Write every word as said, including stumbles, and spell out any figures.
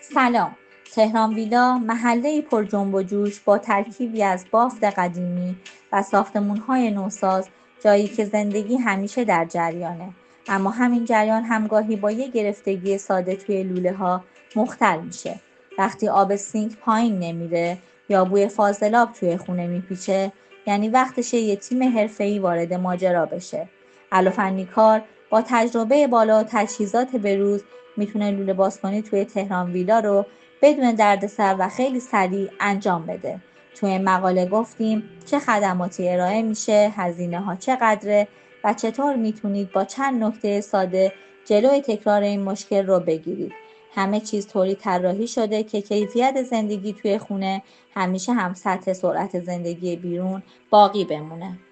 سلام. تهران ویلا محله‌ای پر جنب و جوش با ترکیبی از بافت قدیمی و ساختمان‌های نوساز، جایی که زندگی همیشه در جریانه، اما همین جریان همگاهی با یه گرفتگی ساده توی لوله‌ها مختل میشه. وقتی آب سینک پایین نمیره یا بوی فاضلاب توی خونه میپیچه، یعنی وقتشه یه تیم حرفه‌ای وارد ماجرا بشه. الوفنی کار با تجربه بالا و تجهیزات بروز میتونه لوله بازکنی توی تهران ویلا رو بدون دردسر و خیلی سریع انجام بده. توی این مقاله گفتیم چه خدماتی ارائه میشه، هزینه ها چقدره و چطور میتونید با چند نکته ساده جلوی تکرار این مشکل رو بگیرید. همه چیز طوری طراحی شده که کیفیت زندگی توی خونه همیشه هم سطح سرعت زندگی بیرون باقی بمونه.